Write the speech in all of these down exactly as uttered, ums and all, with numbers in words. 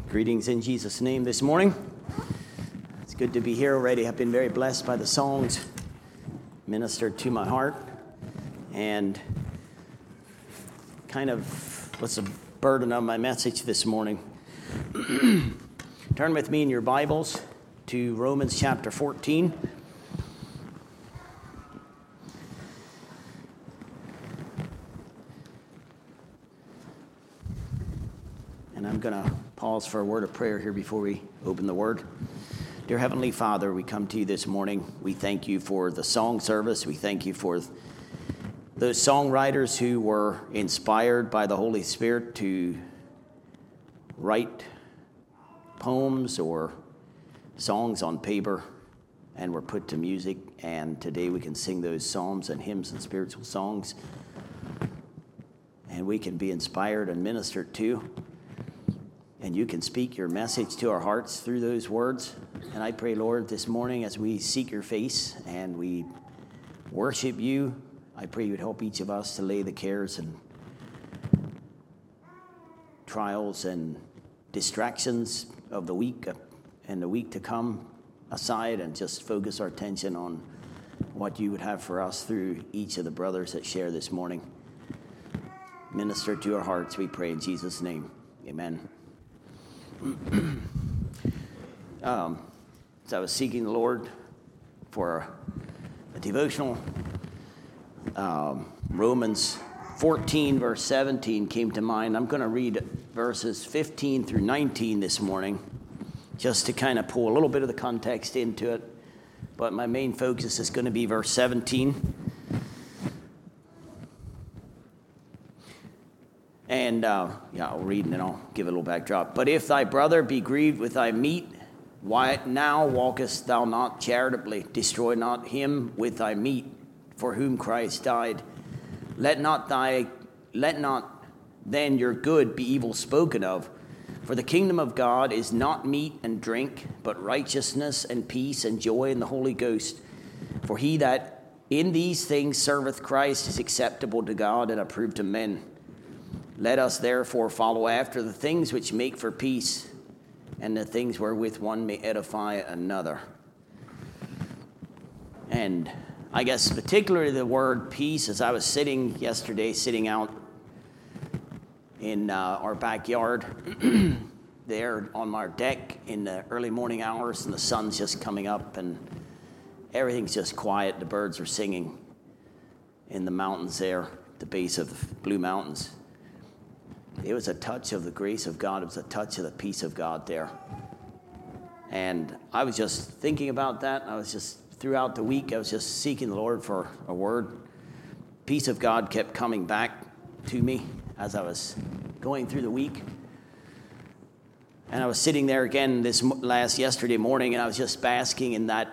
Greetings in Jesus' name this morning. It's good to be here already. I've been very blessed by the songs, ministered to my heart, and kind of what's the burden of my message this morning. Turn with me in your Bibles to Romans chapter fourteen. And I'm going to pause for a word of prayer here before we open the Word. Dear Heavenly Father, we come to you this morning. We thank you for the song service. We thank you for those songwriters who were inspired by the Holy Spirit to write poems or songs on paper and were put to music. And today we can sing those psalms and hymns and spiritual songs. And we can be inspired and ministered to. And you can speak your message to our hearts through those words. And I pray, Lord, this morning as we seek your face and we worship you, I pray you would help each of us to lay the cares and trials and distractions of the week and the week to come aside and just focus our attention on what you would have for us through each of the brothers that share this morning. Minister to our hearts, we pray in Jesus' name. Amen. um, as I was seeking the Lord for a devotional, um, Romans fourteen verse seventeen came to mind. I'm going to read verses fifteen through nineteen this morning, just to kind of pull a little bit of the context into it. But my main focus is going to be verse seventeen. And, uh, yeah, I'll read and then I'll give it a little backdrop. But if thy brother be grieved with thy meat, why now walkest thou not charitably? Destroy not him with thy meat, for whom Christ died. Let not thy, let not then your good be evil spoken of. For the kingdom of God is not meat and drink, but righteousness and peace and joy in the Holy Ghost. For he that in these things serveth Christ is acceptable to God and approved to men. Let us therefore follow after the things which make for peace, and the things wherewith one may edify another. And I guess particularly the word peace, as I was sitting yesterday, sitting out in uh, our backyard there on our deck in the early morning hours, and the sun's just coming up, and everything's just quiet. The birds are singing in the mountains there, at the base of the Blue Mountains. It was a touch of the grace of God. It was a touch of the peace of God there. And I was just thinking about that. I was just, throughout the week, I was just seeking the Lord for a word. Peace of God kept coming back to me as I was going through the week. And I was sitting there again this last yesterday morning, and I was just basking in that.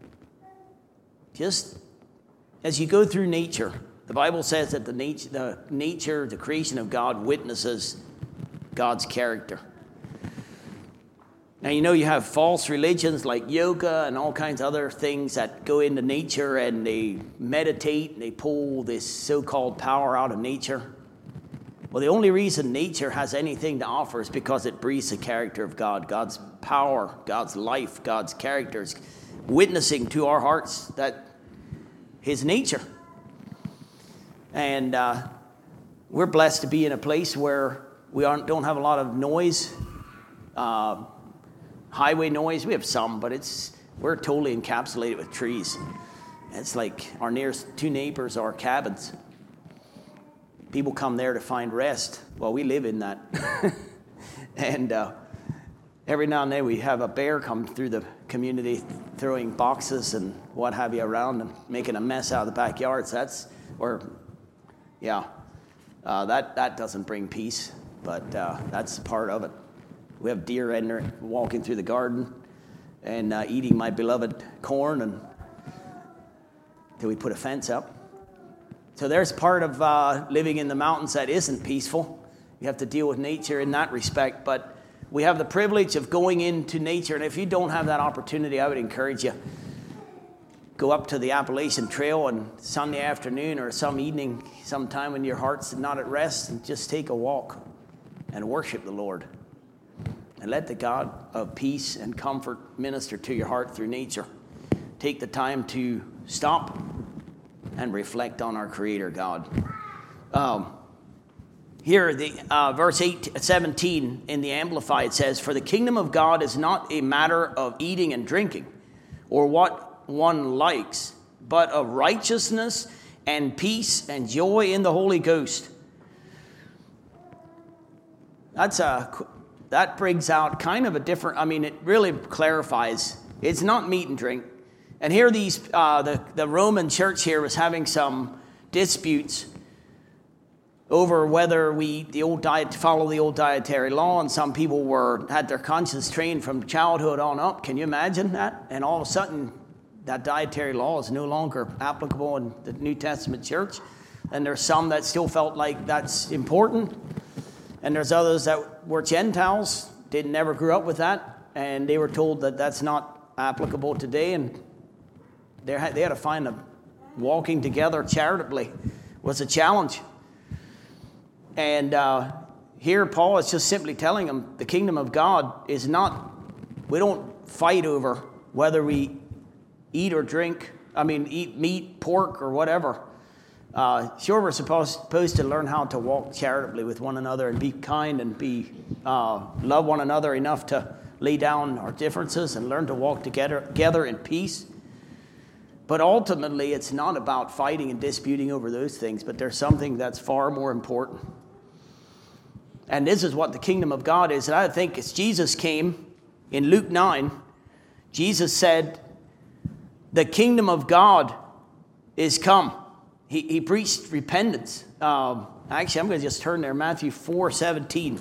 Just as you go through nature, the Bible says that the nature, the nature, the creation of God witnesses God's character. Now, you know, you have false religions like yoga and all kinds of other things that go into nature and they meditate and they pull this so-called power out of nature. Well, the only reason nature has anything to offer is because it breathes the character of God, God's power, God's life, God's character is witnessing to our hearts that his nature. And uh, we're blessed to be in a place where we aren't, don't have a lot of noise, uh, highway noise. We have some, but it's we're totally encapsulated with trees. It's like our nearest two neighbors are cabins. People come there to find rest. Well, we live in that. and uh, every now and then we have a bear come through the community throwing boxes and what have you around and making a mess out of the backyards. That's or Yeah, uh, that, that doesn't bring peace, but uh, that's part of it. We have deer in there walking through the garden and uh, eating my beloved corn and till we put a fence up. So there's part of uh, living in the mountains that isn't peaceful. You have to deal with nature in that respect, but we have the privilege of going into nature, and if you don't have that opportunity, I would encourage you. Go up to the Appalachian Trail on Sunday afternoon or some evening, sometime when your heart's not at rest, and just take a walk and worship the Lord. And let the God of peace and comfort minister to your heart through nature. Take the time to stop and reflect on our Creator God. Um, here, the uh, verse eight, seventeen in the Amplified says, "For the kingdom of God is not a matter of eating and drinking, or what one likes, but of righteousness and peace and joy in the Holy Ghost." That's a... That brings out kind of a different, I mean, it really clarifies. It's not meat and drink. And here these, uh, the, the Roman church here was having some disputes over whether we the old diet follow the old dietary law, and some people were had their conscience trained from childhood on up. Can you imagine that? And all of a sudden, that dietary law is no longer applicable in the New Testament church. And there's some that still felt like that's important. And there's others that were Gentiles, didn't never grew up with that, and they were told that that's not applicable today, and they had, they had to find a walking together charitably was a challenge. And uh, here Paul is just simply telling them the kingdom of God is not, we don't fight over whether we eat or drink, I mean eat meat, pork, or whatever. Uh, sure, we're supposed, supposed to learn how to walk charitably with one another and be kind and be uh, love one another enough to lay down our differences and learn to walk together, together in peace. But ultimately, it's not about fighting and disputing over those things, but there's something that's far more important. And this is what the kingdom of God is. And I think as Jesus came in Luke nine, Jesus said, the kingdom of God is come. He, he preached repentance. Um, actually, I'm going to just turn there. Matthew four seventeen.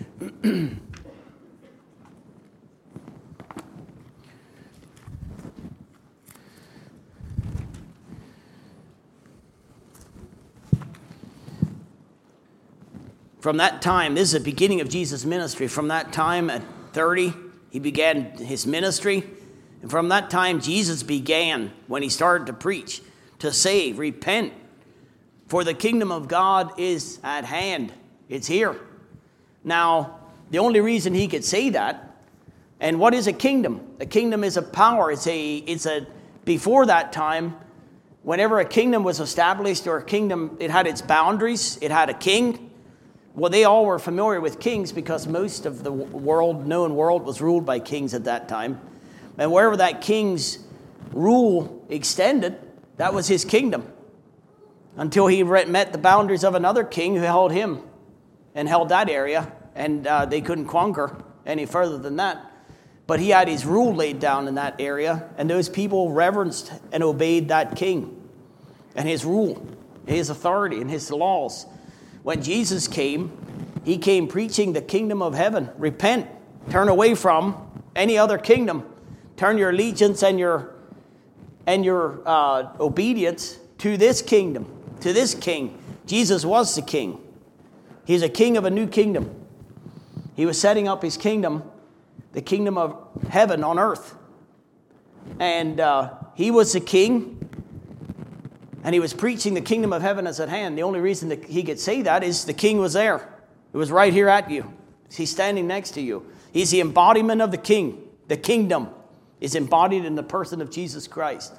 From that time, this is the beginning of Jesus' ministry. From that time at thirty, he began his ministry. And from that time, Jesus began, when he started to preach, to say, repent, for the kingdom of God is at hand. It's here. Now, the only reason he could say that, and what is a kingdom? A kingdom is a power. It's a, it's a, before that time, whenever a kingdom was established or a kingdom, it had its boundaries, it had a king. Well, they all were familiar with kings because most of the world, known world, was ruled by kings at that time. And wherever that king's rule extended, that was his kingdom. Until he met the boundaries of another king who held him and held that area. And uh, they couldn't conquer any further than that. But he had his rule laid down in that area. And those people reverenced and obeyed that king and his rule, his authority, and his laws. When Jesus came, he came preaching the kingdom of heaven. Repent. Turn away from any other kingdom. Turn your allegiance and your and your uh, obedience to this kingdom, to this king. Jesus was the king. He's a king of a new kingdom. He was setting up his kingdom, the kingdom of heaven on earth. And uh, he was the king, and he was preaching the kingdom of heaven is at hand. The only reason that he could say that is the king was there. It was right here at you. He's standing next to you. He's the embodiment of the king. The kingdom is embodied in the person of Jesus Christ.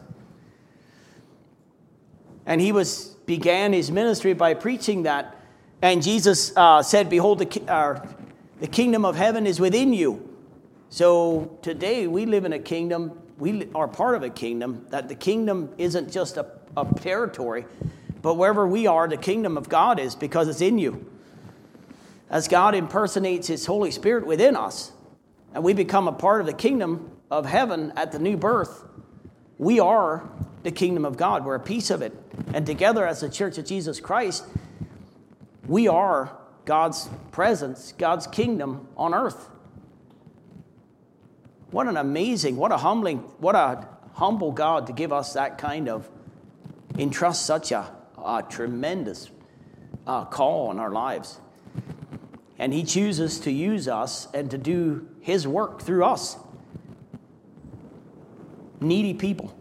And he was began his ministry by preaching that. And Jesus uh, said, behold, the, uh, the kingdom of heaven is within you. So today we live in a kingdom, we are part of a kingdom, that the kingdom isn't just a, a territory, but wherever we are, the kingdom of God is, because it's in you. As God impersonates his Holy Spirit within us, and we become a part of the kingdom of heaven at the new birth, we are the kingdom of God. We're a piece of it. And together as the Church of Jesus Christ, we are God's presence, God's kingdom on earth. What an amazing, what a humbling, what a humble God to give us that kind of, entrust such a, a tremendous uh, call on our lives. And he chooses to use us and to do his work through us. Needy people.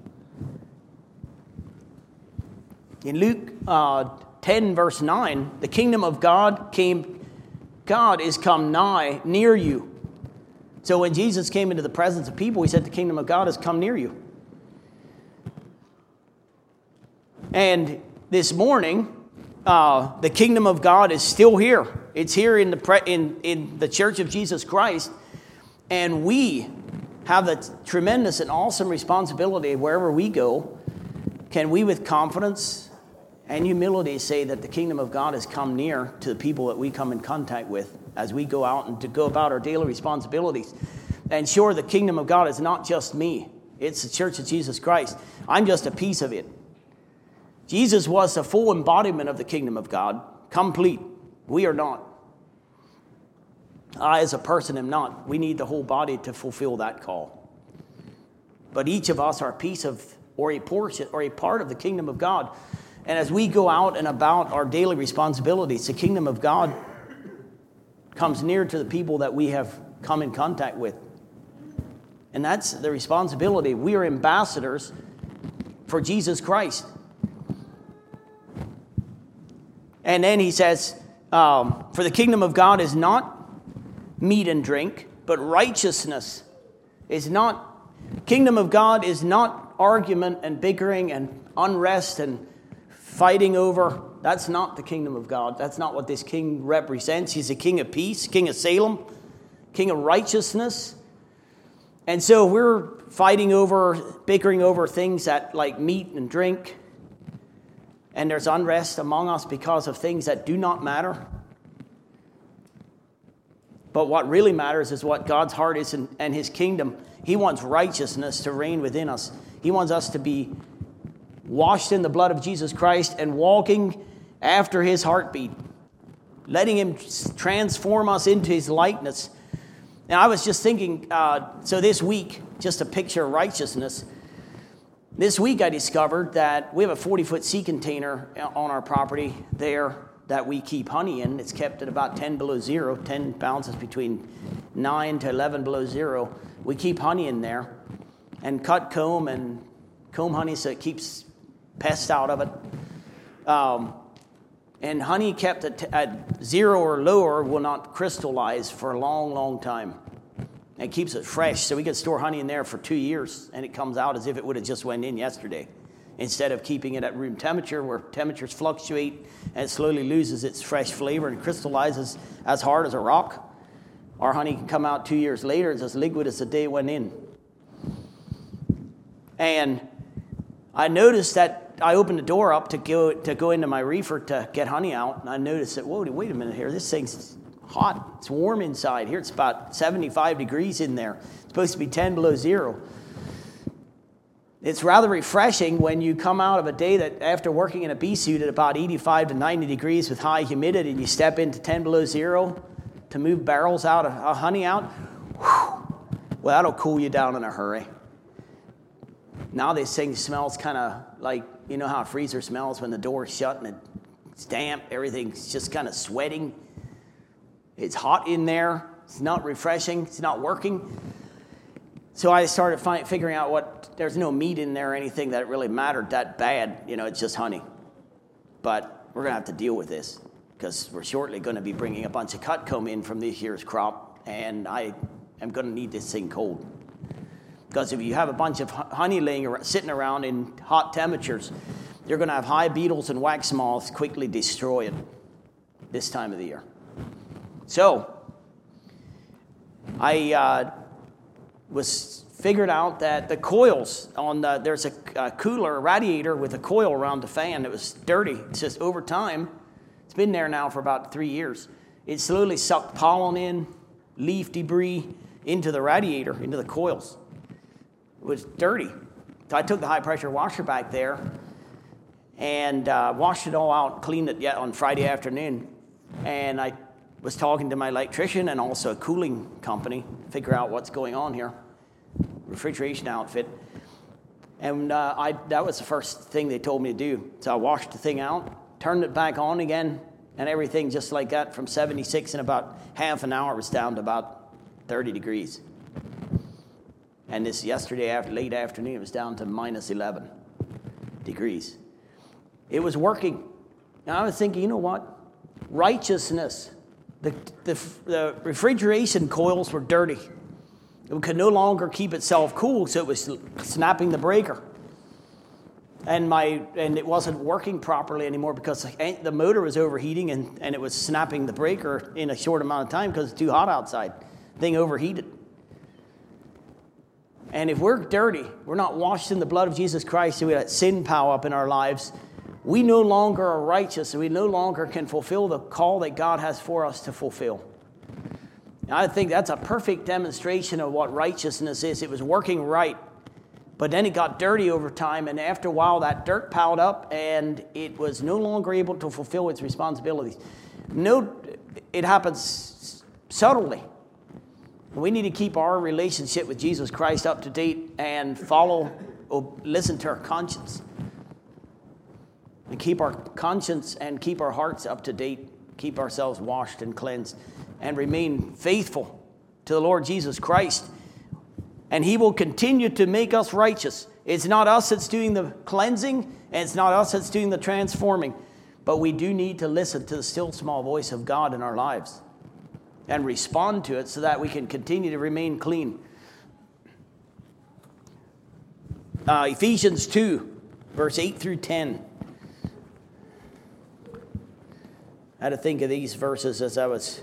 In Luke uh, ten, verse nine, the kingdom of God came, God is come nigh, near you. So when Jesus came into the presence of people, he said, the kingdom of God has come near you. And this morning, uh, the kingdom of God is still here. It's here in the pre- in, in the Church of Jesus Christ. And we have the tremendous and awesome responsibility wherever we go. Can we with confidence and humility say that the kingdom of God has come near to the people that we come in contact with as we go out and to go about our daily responsibilities? And sure, the kingdom of God is not just me. It's the Church of Jesus Christ. I'm just a piece of it. Jesus was the full embodiment of the kingdom of God, complete. We are not. I, as a person, am not. We need the whole body to fulfill that call. But each of us are a piece of, or a portion, or a part of the kingdom of God. And as we go out and about our daily responsibilities, the kingdom of God comes near to the people that we have come in contact with. And that's the responsibility. We are ambassadors for Jesus Christ. And then he says, um, for the kingdom of God is not meat and drink, but righteousness is not, kingdom of God is not argument and bickering and unrest and fighting over. That's not the kingdom of God. That's not what this king represents. He's a king of peace, king of Salem, king of righteousness. And so we're fighting over, bickering over things that like meat and drink. And there's unrest among us because of things that do not matter. But what really matters is what God's heart is and, and his kingdom. He wants righteousness to reign within us. He wants us to be washed in the blood of Jesus Christ and walking after his heartbeat, letting him transform us into his likeness. And I was just thinking, uh, so this week, just a picture of righteousness. This week I discovered that we have a forty-foot sea container on our property there that we keep honey in. It's kept at about ten below zero. ten pounds is between nine to eleven below zero. We keep honey in there and cut comb and comb honey so it keeps pests out of it. Um, and honey kept at, at zero or lower will not crystallize for a long, long time. And it keeps it fresh, so we can store honey in there for two years, and it comes out as if it would have just went in yesterday, instead of keeping it at room temperature, where temperatures fluctuate, and it slowly loses its fresh flavor and crystallizes as hard as a rock. Our honey can come out two years later. It's as liquid as the day it went in. And I noticed that I opened the door up to go to go into my reefer to get honey out, and I noticed that, whoa, wait a minute here, this thing's hot. It's warm inside. Here it's about seventy-five degrees in there. It's supposed to be ten below zero. It's rather refreshing when you come out of a day that after working in a bee suit at about eighty-five to ninety degrees with high humidity, and you step into ten below zero to move barrels out of uh, honey out. Whew, well, that'll cool you down in a hurry. Now this thing smells kind of like, you know how a freezer smells when the door's shut and it's damp, everything's just kind of sweating. It's hot in there. It's not refreshing. It's not working. So I started find, figuring out what, there's no meat in there or anything that really mattered that bad. You know, it's just honey. But we're going to have to deal with this because we're shortly going to be bringing a bunch of cut comb in from this year's crop, and I am going to need this thing cold. Because if you have a bunch of honey laying around, sitting around in hot temperatures, you're going to have high beetles and wax moths quickly destroy it this time of the year. So, I uh, was figured out that the coils on the, there's a, a cooler, a radiator with a coil around the fan that was dirty. It's just over time, it's been there now for about three years. It slowly sucked pollen in, leaf debris into the radiator, into the coils. It was dirty. So I took the high pressure washer back there and uh, washed it all out, cleaned it yet on Friday afternoon, and I was talking to my electrician and also a cooling company to figure out what's going on here, refrigeration outfit. And uh, I that was the first thing they told me to do. So I washed the thing out, turned it back on again, and everything just like that from seventy-six in about half an hour was down to about thirty degrees. And this yesterday, after late afternoon, it was down to minus eleven degrees. It was working. And I was thinking, you know what? Righteousness. The, the, the refrigeration coils were dirty. It could no longer keep itself cool, so it was snapping the breaker. And my and it wasn't working properly anymore because the motor was overheating and, and it was snapping the breaker in a short amount of time because it's too hot outside. Thing overheated. And if we're dirty, we're not washed in the blood of Jesus Christ, so we let sin power up in our lives, we no longer are righteous, and we no longer can fulfill the call that God has for us to fulfill. And I think that's a perfect demonstration of what righteousness is. It was working right, but then it got dirty over time, and after a while that dirt piled up, and it was no longer able to fulfill its responsibilities. No, it happens subtly. We need to keep our relationship with Jesus Christ up to date and follow, or listen to our conscience. And keep our conscience and keep our hearts up to date. Keep ourselves washed and cleansed. And remain faithful to the Lord Jesus Christ. And He will continue to make us righteous. It's not us that's doing the cleansing. And it's not us that's doing the transforming. But we do need to listen to the still small voice of God in our lives. And respond to it so that we can continue to remain clean. Uh, Ephesians two, verse eight through ten. I had to think of these verses as I was.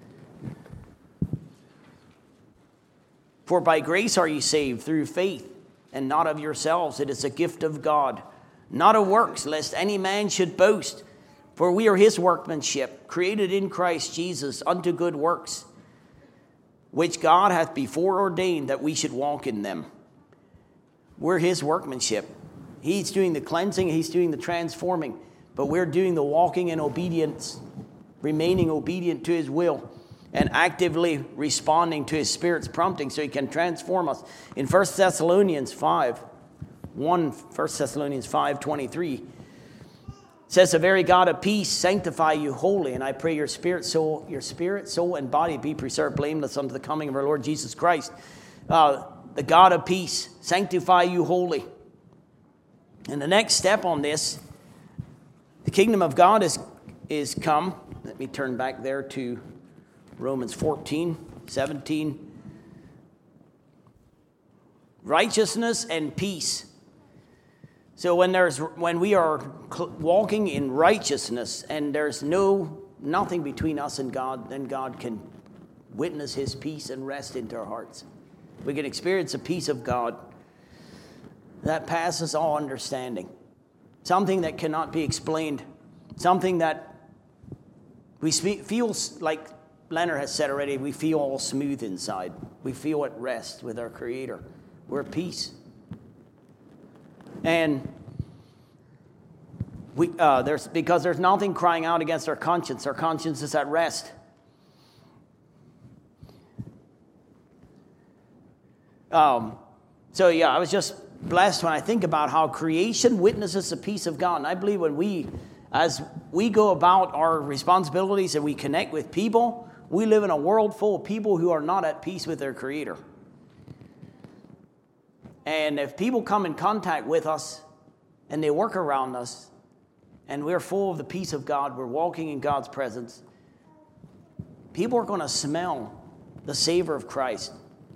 For by grace are ye saved through faith, and not of yourselves. It is a gift of God, not of works, lest any man should boast. For we are His workmanship, created in Christ Jesus unto good works, which God hath before ordained that we should walk in them. We're His workmanship. He's doing the cleansing, He's doing the transforming, but we're doing the walking in obedience, remaining obedient to His will, and actively responding to His Spirit's prompting so He can transform us. In First Thessalonians five, one, First Thessalonians five twenty-three, it says, the very God of peace sanctify you wholly, and I pray your spirit, soul, your spirit, soul, and body be preserved blameless unto the coming of our Lord Jesus Christ. Uh, the God of peace sanctify you wholly. And the next step on this, the kingdom of God is, is come. Let me turn back there to Romans fourteen, seventeen. Righteousness and peace. So when there's when we are walking in righteousness and there's no nothing between us and God, then God can witness His peace and rest into our hearts. We can experience the peace of God that passes all understanding. Something that cannot be explained. Something that we feel, like Leonard has said already, we feel all smooth inside. We feel at rest with our Creator. We're at peace. And we uh, there's because there's nothing crying out against our conscience. Our conscience is at rest. Um, so yeah, I was just blessed when I think about how creation witnesses the peace of God. And I believe when we, as we go about our responsibilities and we connect with people, we live in a world full of people who are not at peace with their Creator. And if people come in contact with us and they work around us and we're full of the peace of God, we're walking in God's presence, people are going to smell the savor of Christ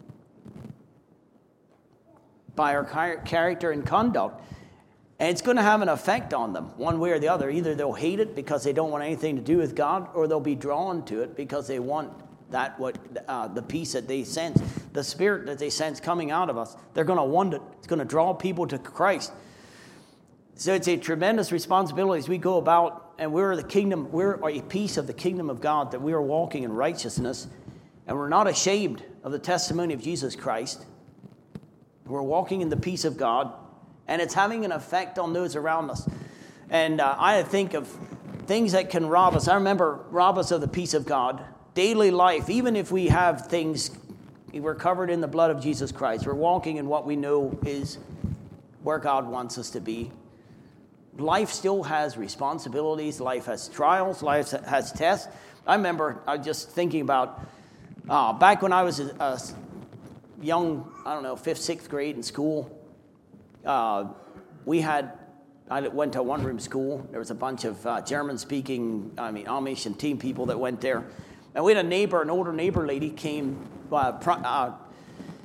by our character and conduct. And it's going to have an effect on them one way or the other. Either they'll hate it because they don't want anything to do with God, or they'll be drawn to it because they want that what uh, the peace that they sense, the Spirit that they sense coming out of us. They're going to want it. It's going to draw people to Christ. So it's a tremendous responsibility as we go about, and we're the kingdom, we're a piece of the kingdom of God, that we are walking in righteousness, and we're not ashamed of the testimony of Jesus Christ. We're walking in the peace of God, and it's having an effect on those around us. And uh, I think of things that can rob us. I remember rob us of the peace of God. Daily life, even if we have things, we're covered in the blood of Jesus Christ. We're walking in what we know is where God wants us to be. Life still has responsibilities. Life has trials. Life has tests. I remember I was just thinking about uh, back when I was a, a young, I don't know, fifth, sixth grade in school. Uh, we had, I went to a one-room school. There was a bunch of uh, German-speaking, I mean, Amish and team people that went there. And we had a neighbor, an older neighbor lady came, uh, uh,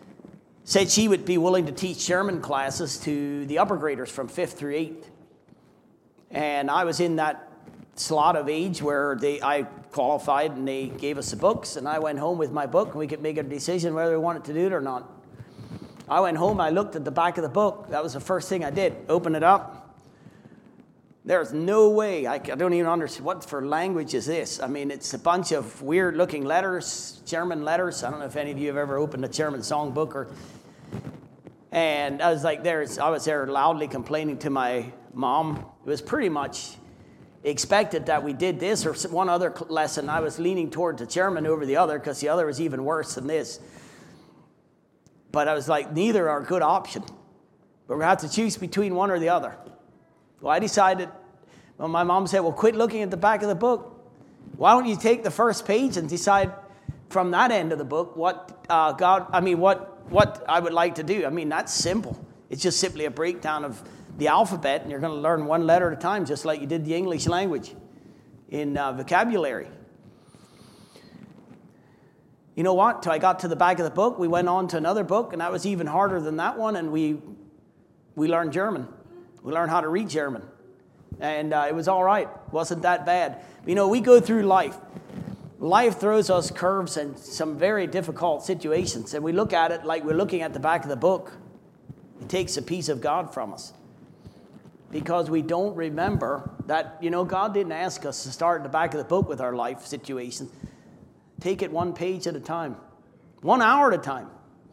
said she would be willing to teach German classes to the upper graders from fifth through eighth. And I was in that slot of age where they I qualified and they gave us the books, and I went home with my book and we could make a decision whether we wanted to do it or not. I went home, I looked at the back of the book. That was the first thing I did. Open it up. There's no way, I, I don't even understand, what for language is this? I mean, it's a bunch of weird looking letters, German letters. I don't know if any of you have ever opened a German songbook or, and I was like, there's, I was there loudly complaining to my mom. It was pretty much expected that we did this or one other lesson. I was leaning toward the German over the other because the other was even worse than this. But I was like, neither are a good option. But we have to choose between one or the other. Well, I decided, well, my mom said, well, quit looking at the back of the book. Why don't you take the first page and decide from that end of the book what uh, God, I mean, what, what I would like to do. I mean, that's simple. It's just simply a breakdown of the alphabet, and you're going to learn one letter at a time, just like you did the English language in uh, vocabulary. You know what? Till I got to the back of the book, we went on to another book, and that was even harder than that one, and we we learned German. We learned how to read German. And uh, it was all right. It wasn't that bad. You know, we go through life. Life throws us curves and some very difficult situations, and we look at it like we're looking at the back of the book. It takes a piece of God from us because we don't remember that, you know, God didn't ask us to start at the back of the book with our life situations. Take it one page at a time, one hour at a time.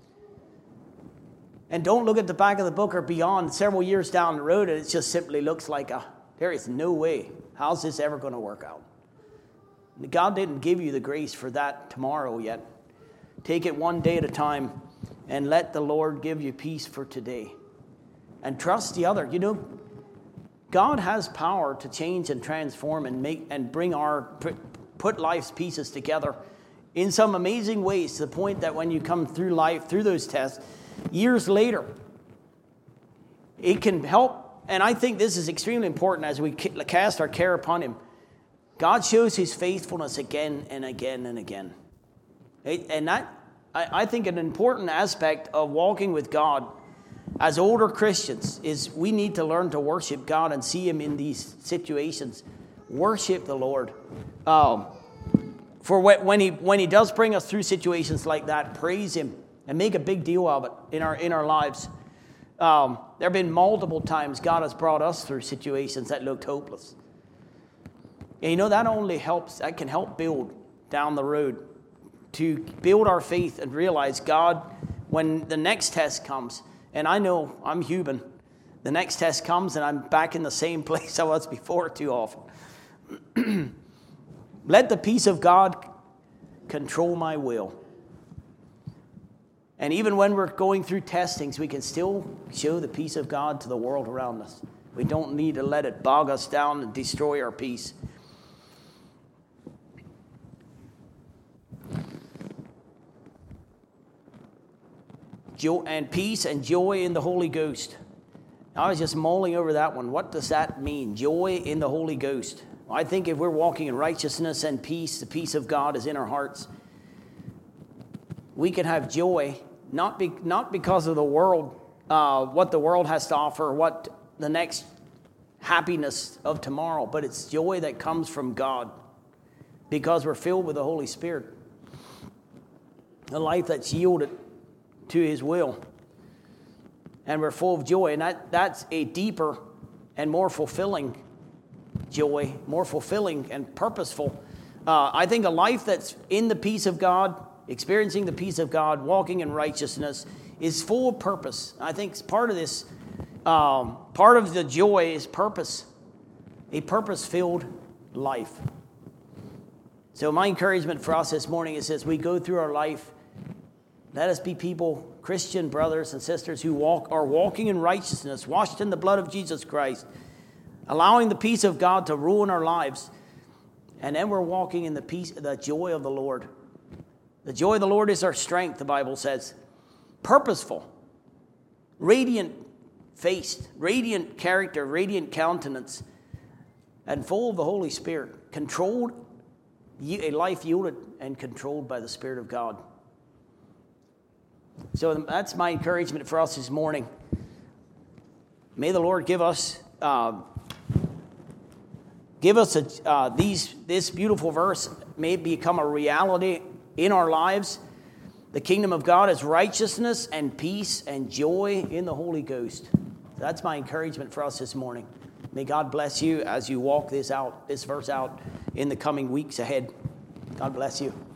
And don't look at the back of the book or beyond several years down the road and it just simply looks like, a, there is no way. How's this ever going to work out? God didn't give you the grace for that tomorrow yet. Take it one day at a time and let the Lord give you peace for today. And trust the other. You know, God has power to change and transform and make and bring our, put life's pieces together in some amazing ways to the point that when you come through life, through those tests, years later, it can help. And I think this is extremely important as we cast our care upon Him. God shows His faithfulness again and again and again. And that, I think an important aspect of walking with God as older Christians is we need to learn to worship God and see Him in these situations. Worship the Lord. Um, for when He when He does bring us through situations like that, praise Him and make a big deal of it in our in our lives. Um, there have been multiple times God has brought us through situations that looked hopeless. And you know, that only helps, that can help build down the road to build our faith and realize God, when the next test comes, and I know I'm human, the next test comes and I'm back in the same place I was before too often. Let the peace of God control my will. And even when we're going through testings, we can still show the peace of God to the world around us. We don't need to let it bog us down and destroy our peace. Joy and peace and joy in the Holy Ghost. I was just mulling over that one. What does that mean? Joy in the Holy Ghost. I think if we're walking in righteousness and peace, the peace of God is in our hearts. We can have joy, not be, not because of the world, uh, what the world has to offer, what the next happiness of tomorrow, but it's joy that comes from God because we're filled with the Holy Spirit. A life that's yielded to His will. And we're full of joy. And that, that's a deeper and more fulfilling joy, more fulfilling and purposeful. Uh, I think a life that's in the peace of God, experiencing the peace of God, walking in righteousness, is full of purpose. I think part of this, um, part of the joy is purpose, a purpose-filled life. So my encouragement for us this morning is as we go through our life, let us be people, Christian brothers and sisters, who walk are walking in righteousness, washed in the blood of Jesus Christ, allowing the peace of God to rule in our lives. And then we're walking in the peace, the joy of the Lord. The joy of the Lord is our strength, the Bible says. Purposeful, radiant-faced, radiant character, radiant countenance, and full of the Holy Spirit. Controlled, a life yielded and controlled by the Spirit of God. So that's my encouragement for us this morning. May the Lord give us uh, give us a, uh, these this beautiful verse may become a reality in our lives. The kingdom of God is righteousness and peace and joy in the Holy Ghost. That's my encouragement for us this morning. May God bless you as you walk this out, this verse out in the coming weeks ahead. God bless you.